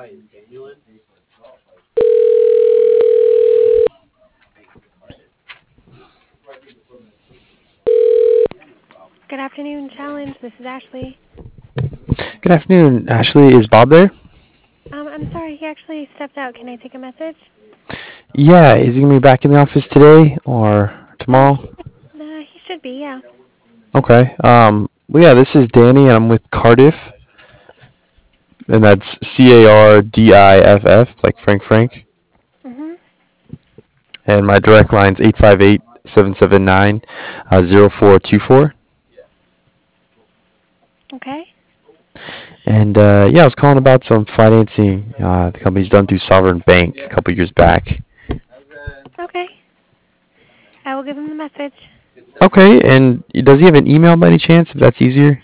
Good afternoon, Challenge. This is Ashley. Good afternoon, Ashley. Is Bob there? I'm sorry, he actually stepped out. Can I take a message? Yeah, is he gonna be back in the office today or tomorrow? He should be, yeah. Okay. Well, yeah, this is Danny, and I'm with Cardiff, and that's Cardiff, like Frank. Mhm. And my direct line's 858-779-0424. Okay. And yeah, I was calling about some financing the company's done through Sovereign Bank a couple years back. Okay. I will give him the message. Okay, and does he have an email by any chance, if that's easier?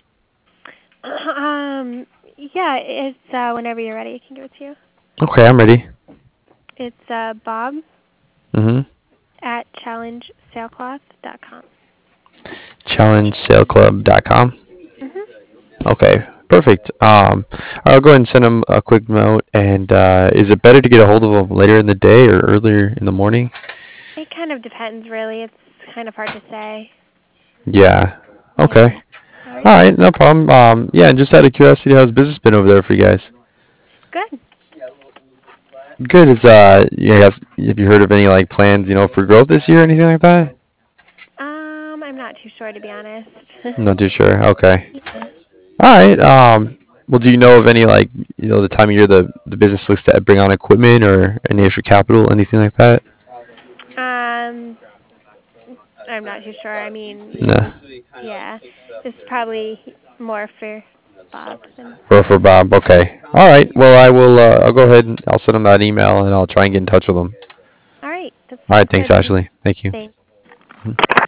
um, yeah, it's whenever you're ready, I can give it to you. Okay, I'm ready. It's Bob Mm-hmm. at challengesailcloth.com. ChallengeSailClub.com. Mhm. Okay, perfect. I'll go ahead and send him a quick note. And is it better to get a hold of him later in the day or earlier in the morning? It kind of depends, really. It's kind of hard to say. Yeah. Yeah. Okay. All right. All right, no problem. Yeah, and just out of curiosity, how's business been over there for you guys? Good. Good. Have you heard of any like plans, for growth this year or anything like that? I'm not too sure, to be honest. I'm not too sure. Okay. Yeah. All right. Well, do you know of any like, the time of year the business looks to bring on equipment or any extra capital, anything like that? Um, I'm not too sure. I mean, No. yeah, this is probably more for Bob than. For Bob. Okay. All right. Well, I will. I'll go ahead and I'll send him that email and I'll try and get in touch with him. All right, that All sounds right. Thanks, good. Ashley. Thank you. Thanks.